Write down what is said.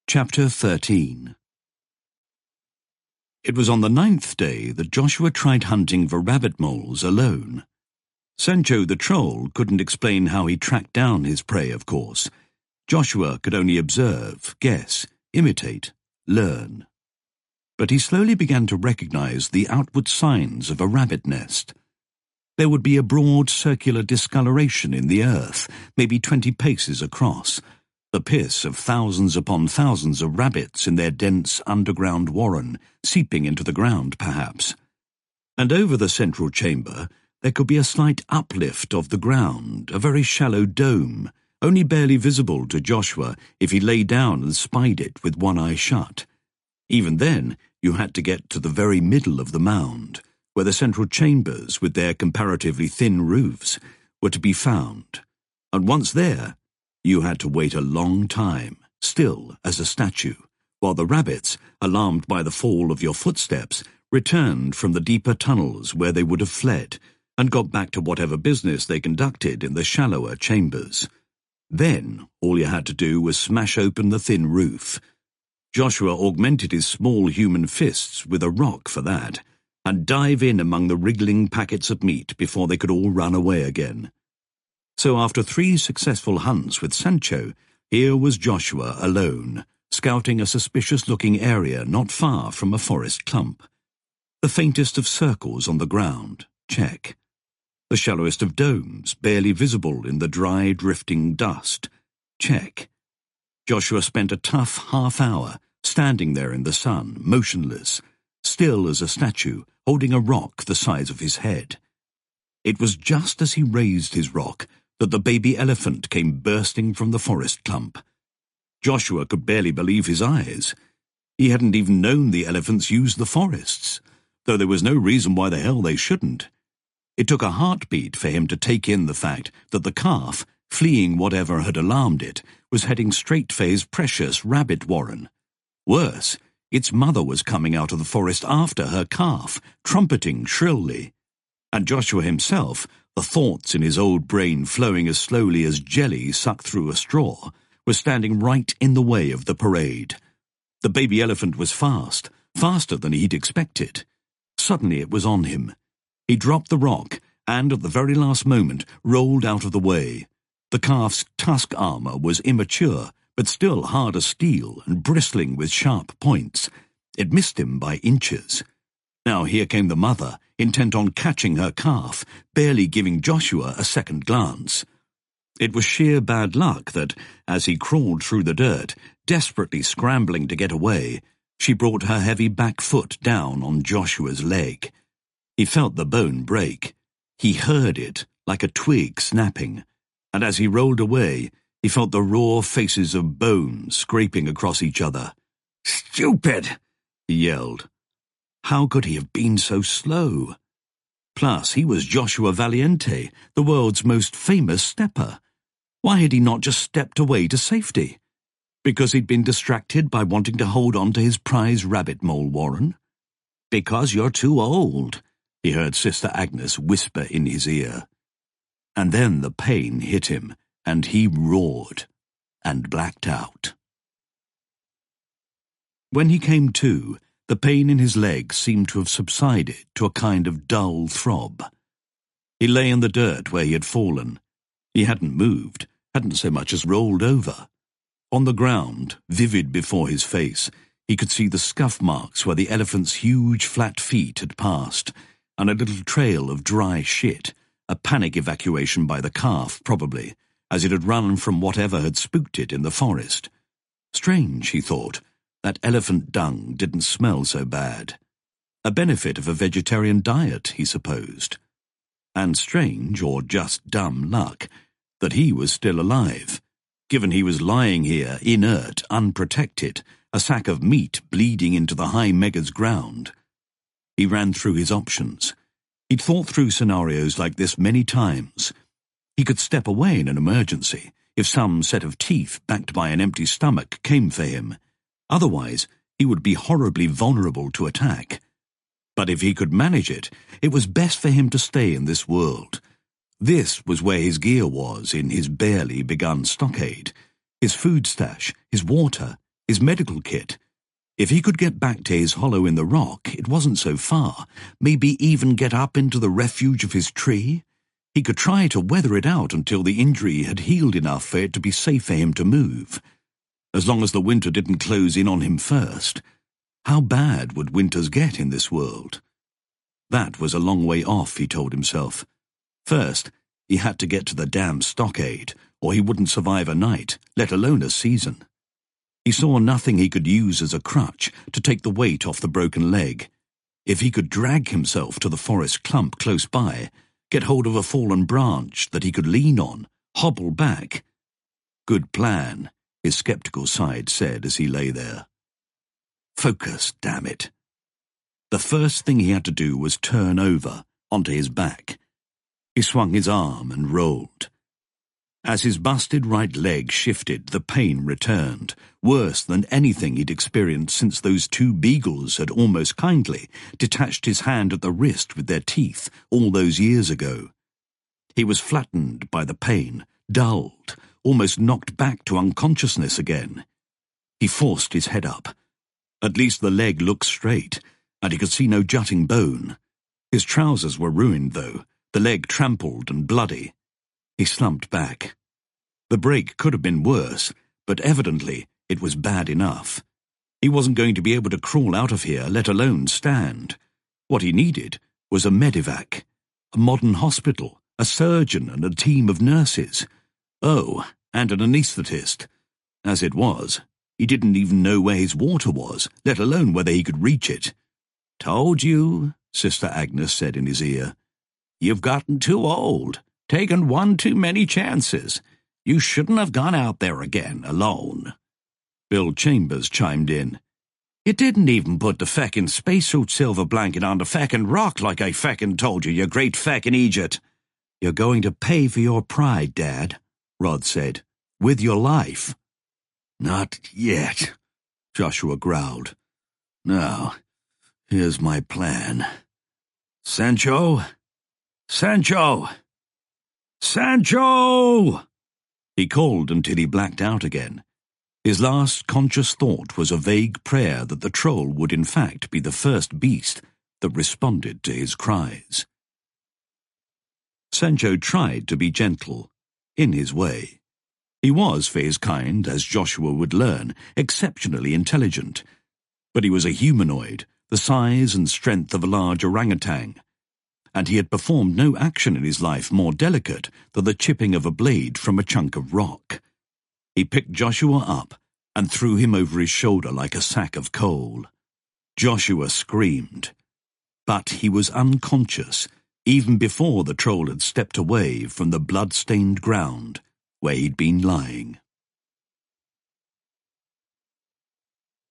Chapter 13. It was on the 9th day that Joshua tried hunting for rabbit moles alone. Sancho the troll couldn't explain how he tracked down his prey, of course. Joshua could only observe, guess, imitate, learn. But he slowly began to recognize the outward signs of a rabbit nest. There would be a broad circular discoloration in the earth, maybe 20 paces across, the piss of thousands upon thousands of rabbits in their dense underground warren, seeping into the ground, perhaps. And over the central chamber, there could be a slight uplift of the ground, a very shallow dome, only barely visible to Joshua if he lay down and spied it with one eye shut. Even then, you had to get to the very middle of the mound, where the central chambers, with their comparatively thin roofs, were to be found. And once there, you had to wait a long time, still as a statue, while the rabbits, alarmed by the fall of your footsteps, returned from the deeper tunnels where they would have fled, and got back to whatever business they conducted in the shallower chambers. Then all you had to do was smash open the thin roof. Joshua augmented his small human fists with a rock for that, and dive in among the wriggling packets of meat before they could all run away again. So after 3 successful hunts with Sancho, here was Joshua alone, scouting a suspicious-looking area not far from a forest clump. The faintest of circles on the ground, check. The shallowest of domes, barely visible in the dry, drifting dust, check. Joshua spent a tough half-hour standing there in the sun, motionless, still as a statue, holding a rock the size of his head. It was just as he raised his rock that the baby elephant came bursting from the forest clump. Joshua could barely believe his eyes. He hadn't even known the elephants used the forests, though there was no reason why the hell they shouldn't. It took a heartbeat for him to take in the fact that the calf, fleeing whatever had alarmed it, was heading straight for his precious rabbit warren. Worse, its mother was coming out of the forest after her calf, trumpeting shrilly. And Joshua himself, the thoughts in his old brain flowing as slowly as jelly sucked through a straw, was standing right in the way of the parade. The baby elephant was fast, faster than he'd expected. Suddenly it was on him. He dropped the rock and, at the very last moment, rolled out of the way. The calf's tusk armor was immature, but still hard as steel and bristling with sharp points. It missed him by inches. Now here came the mother, intent on catching her calf, barely giving Joshua a second glance. It was sheer bad luck that, as he crawled through the dirt, desperately scrambling to get away, she brought her heavy back foot down on Joshua's leg. He felt the bone break. He heard it, like a twig snapping, and as he rolled away, he felt the raw faces of bone scraping across each other. "Stupid!" he yelled. How could he have been so slow? Plus, he was Joshua Valiente, the world's most famous stepper. Why had he not just stepped away to safety? Because he'd been distracted by wanting to hold on to his prize rabbit mole warren? "Because you're too old," he heard Sister Agnes whisper in his ear. And then the pain hit him, and he roared and blacked out. When he came to, the pain in his leg seemed to have subsided to a kind of dull throb. He lay in the dirt where he had fallen. He hadn't moved, hadn't so much as rolled over. On the ground, vivid before his face, he could see the scuff marks where the elephant's huge flat feet had passed, and a little trail of dry shit, a panic evacuation by the calf, probably, as it had run from whatever had spooked it in the forest. Strange, he thought. That elephant dung didn't smell so bad. A benefit of a vegetarian diet, he supposed. And strange, or just dumb luck, that he was still alive, given he was lying here, inert, unprotected, a sack of meat bleeding into the high mega's ground. He ran through his options. He'd thought through scenarios like this many times. He could step away in an emergency, if some set of teeth backed by an empty stomach came for him. Otherwise, he would be horribly vulnerable to attack. But if he could manage it, it was best for him to stay in this world. This was where his gear was in his barely begun stockade, his food stash, his water, his medical kit. If he could get back to his hollow in the rock, it wasn't so far. Maybe even get up into the refuge of his tree. He could try to weather it out until the injury had healed enough for it to be safe for him to move. As long as the winter didn't close in on him first. How bad would winters get in this world? That was a long way off, he told himself. First, he had to get to the damn stockade, or he wouldn't survive a night, let alone a season. He saw nothing he could use as a crutch to take the weight off the broken leg. If he could drag himself to the forest clump close by, get hold of a fallen branch that he could lean on, hobble back. Good plan, his skeptical side said as he lay there. Focus, damn it. The first thing he had to do was turn over, onto his back. He swung his arm and rolled. As his busted right leg shifted, the pain returned, worse than anything he'd experienced since those two beagles had almost kindly detached his hand at the wrist with their teeth all those years ago. He was flattened by the pain, dulled, almost knocked back to unconsciousness again. He forced his head up. At least the leg looked straight, and he could see no jutting bone. His trousers were ruined, though, the leg trampled and bloody. He slumped back. The break could have been worse, but evidently it was bad enough. He wasn't going to be able to crawl out of here, let alone stand. What he needed was a medevac, a modern hospital, a surgeon and a team of nurses. Oh, and an anaesthetist. As it was, he didn't even know where his water was, let alone whether he could reach it. "Told you," Sister Agnes said in his ear. "You've gotten too old, taken one too many chances. You shouldn't have gone out there again, alone." Bill Chambers chimed in. "You didn't even put the feckin' spacesuit silver blanket on the feckin' rock like I feckin' told you, you great feckin' idiot." "You're going to pay for your pride, Dad," Rod said, "with your life." "Not yet," Joshua growled. "Now, here's my plan. Sancho? Sancho! Sancho!" He called until he blacked out again. His last conscious thought was a vague prayer that the troll would in fact be the first beast that responded to his cries. Sancho tried to be gentle, in his way. He was, for his kind, as Joshua would learn, exceptionally intelligent. But he was a humanoid, the size and strength of a large orangutan, and he had performed no action in his life more delicate than the chipping of a blade from a chunk of rock. He picked Joshua up and threw him over his shoulder like a sack of coal. Joshua screamed, but he was unconscious even before the troll had stepped away from the blood-stained ground where he'd been lying.